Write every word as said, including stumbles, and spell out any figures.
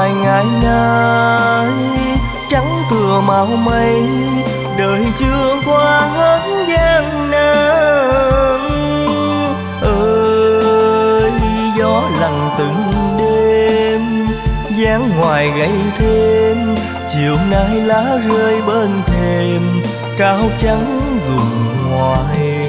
hoài ngày nay, trắng thừa màu mây, đời chưa qua hết gian nan. Ơi gió lặng từng đêm, dáng ngoài gầy thêm, chiều nay lá rơi bên thềm, cao trắng gùng ngoài